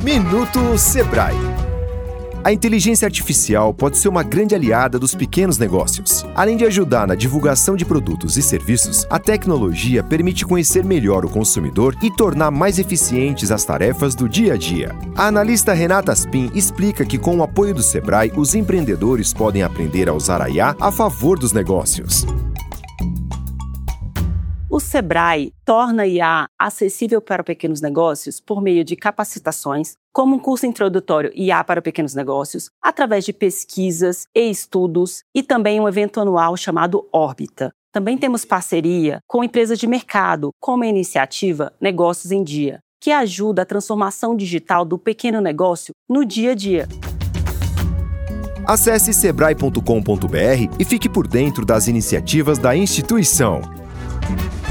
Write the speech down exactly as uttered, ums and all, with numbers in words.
Minuto Sebrae. A inteligência artificial pode ser uma grande aliada dos pequenos negócios. Além de ajudar na divulgação de produtos e serviços, a tecnologia permite conhecer melhor o consumidor e tornar mais eficientes as tarefas do dia a dia. A analista Renata Aspin explica que, com o apoio do Sebrae, os empreendedores podem aprender a usar a I A a favor dos negócios. O Sebrae torna a I A acessível para pequenos negócios por meio de capacitações, como um curso introdutório I A para pequenos negócios, através de pesquisas e estudos e também um evento anual chamado Órbita. Também temos parceria com empresas de mercado, como a iniciativa Negócios em Dia, que ajuda a transformação digital do pequeno negócio no dia a dia. Acesse sebrae ponto com ponto br e fique por dentro das iniciativas da instituição.